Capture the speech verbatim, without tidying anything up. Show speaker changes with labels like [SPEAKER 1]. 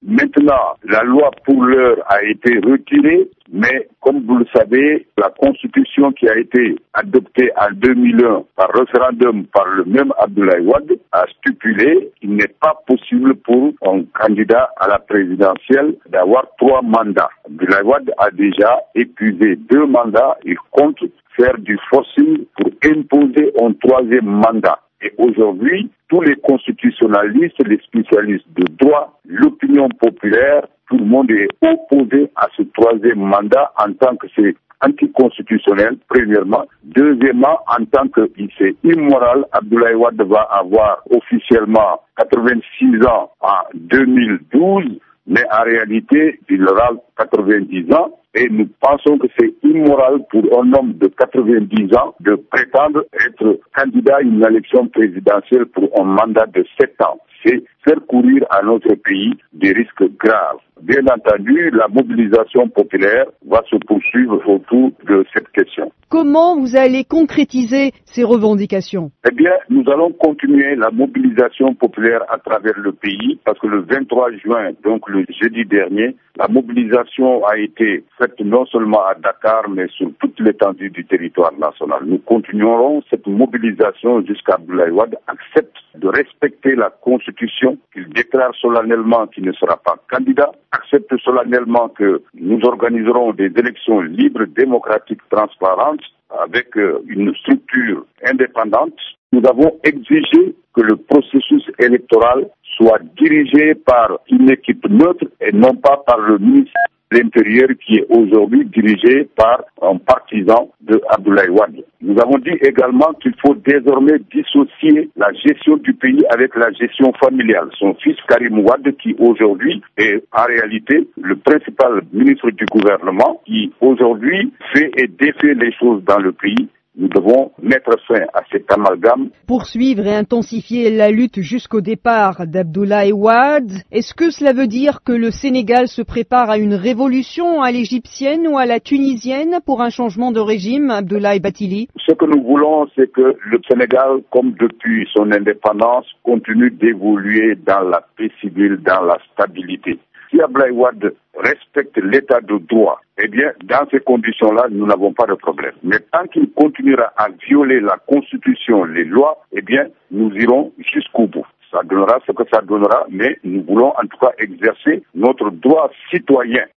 [SPEAKER 1] Maintenant, la loi pour l'heure a été retirée, mais comme vous le savez, la constitution qui a été adoptée en deux mille un par référendum par le même Abdoulaye Wade a stipulé qu'il n'est pas possible pour un candidat à la présidentielle d'avoir trois mandats. Abdoulaye Wade a déjà épuisé deux mandats, il compte faire du forcing pour imposer un troisième mandat. Et aujourd'hui, tous les constitutionnalistes, les spécialistes de droit, l'opinion populaire, tout le monde est opposé à ce troisième mandat en tant que c'est anticonstitutionnel, premièrement. Deuxièmement, en tant que c'est immoral, Abdoulaye Wade va avoir officiellement quatre-vingt-six ans en deux mille douze, mais en réalité, il aura quatre-vingt-dix ans. Et nous pensons que c'est immoral pour un homme de quatre-vingt-dix ans de prétendre être candidat à une élection présidentielle pour un mandat de sept ans. C'est faire courir à notre pays des risques graves. Bien entendu, la mobilisation populaire va se poursuivre autour de cette question.
[SPEAKER 2] Comment vous allez concrétiser ces revendications?
[SPEAKER 1] Eh bien, nous allons continuer la mobilisation populaire à travers le pays parce que le vingt-trois juin, donc le jeudi dernier, la mobilisation a été faite non seulement à Dakar, mais sur toute l'étendue du territoire national. Nous continuerons cette mobilisation jusqu'à Abdoulaye Wade accepte de respecter la Constitution, qu'il déclare solennellement qu'il ne sera pas candidat, accepte solennellement que nous organiserons des élections libres, démocratiques, transparentes, avec une structure indépendante. Nous avons exigé que le processus électoral soit dirigé par une équipe neutre et non pas par le ministre de l'Intérieur qui est aujourd'hui dirigé par un partisan de Abdoulaye Wade. Nous avons dit également qu'il faut désormais dissocier la gestion du pays avec la gestion familiale. Son fils Karim Wade, qui aujourd'hui est en réalité le principal ministre du gouvernement, qui aujourd'hui fait et défait les choses dans le pays. Nous devons mettre fin à cet amalgame.
[SPEAKER 2] Poursuivre et intensifier la lutte jusqu'au départ d'Abdoulaye Wade, est-ce que cela veut dire que le Sénégal se prépare à une révolution à l'égyptienne ou à la tunisienne pour un changement de régime, Abdoulaye Bathily?
[SPEAKER 1] Ce que nous voulons, c'est que le Sénégal, comme depuis son indépendance, continue d'évoluer dans la paix civile, dans la stabilité. Si Abdoulaye Wade respecte l'état de droit, eh bien, dans ces conditions-là, nous n'avons pas de problème. Mais tant qu'il continuera à violer la Constitution, les lois, eh bien, nous irons jusqu'au bout. Ça donnera ce que ça donnera, mais nous voulons en tout cas exercer notre droit citoyen.